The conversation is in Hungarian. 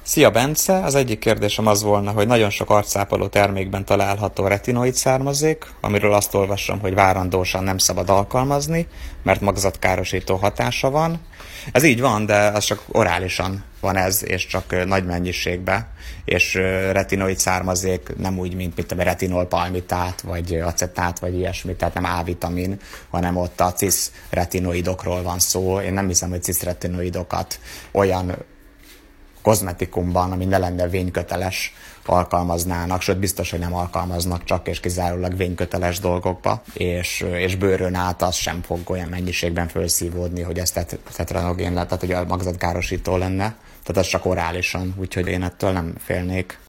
Szia Bence, az egyik kérdésem az volna, hogy nagyon sok arcápoló termékben található retinoid származék, amiről azt olvasom, hogy várandósan nem szabad alkalmazni, mert magzatkárosító hatása van. Ez így van, de az csak orálisan van ez, és csak nagy mennyiségben, és retinoid származék nem úgy, mint a retinolpalmitát, vagy acetát, vagy ilyesmi, tehát nem A-vitamin, hanem ott a cis-retinoidokról van szó. Én nem hiszem, hogy cis-retinoidokat olyan kozmetikumban, ami ne lenne vényköteles, alkalmaznának, sőt biztos, hogy nem alkalmaznak csak és kizárólag vényköteles dolgokba, és bőrön át az sem fog olyan mennyiségben felszívódni, hogy ez tetranogén lett, tehát hogy a magzatkárosító lenne, tehát ez csak orálisan, úgyhogy én ettől nem félnék.